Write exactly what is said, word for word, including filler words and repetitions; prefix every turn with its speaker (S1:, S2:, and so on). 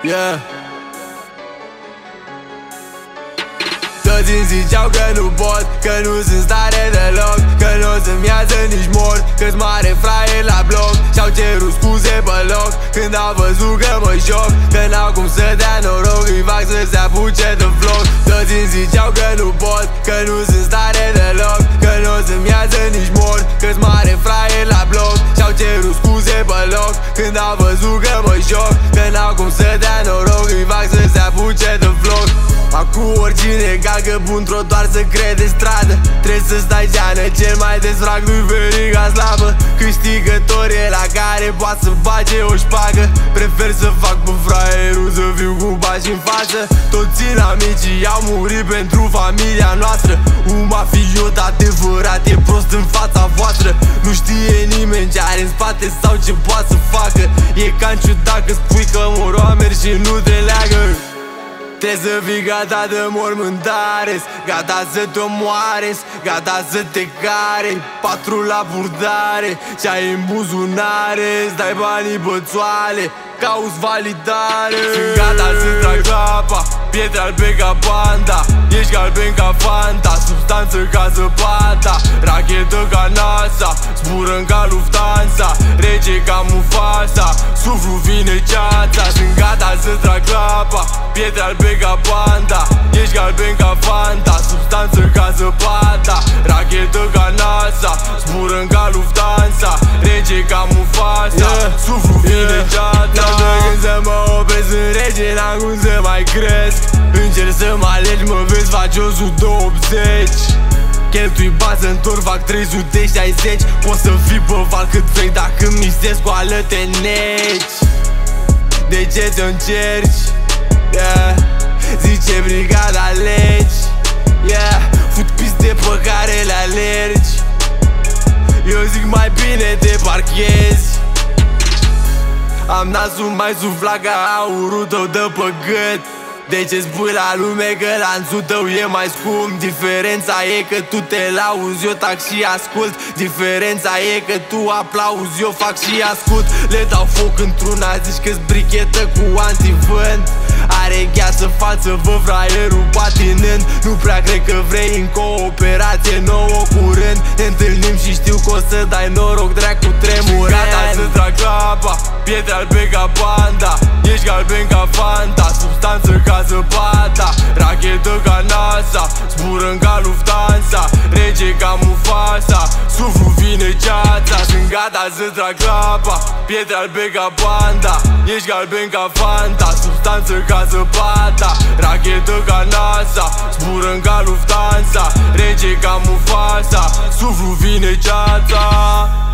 S1: Yeah. Toți îmi ziceau că nu pot, că nu sunt stare deloc, că nu o să-mi iasă nici mor, că-s mare fraie la bloc. Și-au cerut scuze pe loc când au văzut că mă joc, că n-au cum să dea noroc, îi fac să se apuce de vlog. Toți îmi ziceau că nu pot, că nu sunt stare deloc, că nu o să-mi iasă nici mor, că-s mare fraie la bloc. Și-au cerut scuze pe loc când au văzut că mă joc, că n-au cum să dea noroc, îi fac să se apuce de vlog. Acum oricine calcă bun trotuar să crede stradă, trebuie să stai geană, cel mai des frag lui veriga slabă. Câștigător e la care poate să bage o șpagă. Prefer să fac pe fraierul, să fiu cu pași în față. Toți amicii au murit pentru familia noastră. Un mafiot adevărat e prost în fața voastră. Nu știe nimeni ce are în spate sau ce poate să facă. E ca în ciudat că spui că mor oameni și nu te leagă. Trebuie să fii gata de mormântare, gata să te omoare, gata să te care. Patru la purtare, ce-ai în buzunare, îți dai banii bățoale, cauți validare. Sunt gata să trag apa, pietre albe ca panda, ești galben ca Fanta, substanță ca zăpata, rachetă ca NASA, zburăm ca Lufthansa, rege ca Mufasa, suflu vine ceața. Sunt gata să trag apa, pietre albe ca panda, ești galben ca Fanta, substanță ca zăpata, rachetă ca NASA, zburăm ca Lufthansa, rege ca Mufasa, yeah. Suflu vine yeah. Ceața. N-am de gând să mă opresc în rege, n-am cum să mai cresc. Încerc să mă alegi, mă vezi, faci o sută optzeci. Cheltui bani să întorc, fac trei sute șaizeci. Poți să fii pe val cât vrei, dacă misezi cu ală te neci. De ce te încerci? Yeah. Zice brigada legi, yeah. Fut piste pe care le alergi. Eu zic mai bine te parchezi. Am nasul mai suflat ca aurul tău de pe gât. De ce spui la lume că lanțul tău e mai scump? Diferența e că tu te lauzi, eu tac și ascult. Diferența e că tu aplauzi, eu fac și ascult. Le dau foc într-una, zici că-s brichetă cu antivânt. Are gheață față, vă fraierul patinând. Nu prea cred că vrei în cooperație nouă curând. Ne întâlnim și știu că o să dai noroc, dracu tremurând. Gata să trag apa, pietre albe ca panda, ești galben ca Fanta, substanță ca zăpata, rachetă ca NASA, zburăm ca Lufthansa, rege ca Mufasa, suflu vine ceața. Sunt gata să trag apa, pietre albe ca panda, ești galben ca Fanta, substanță ca zăpata, rachetă ca NASA, zburăm ca Lufthansa, rege ca Mufasa, suflu vine ceața.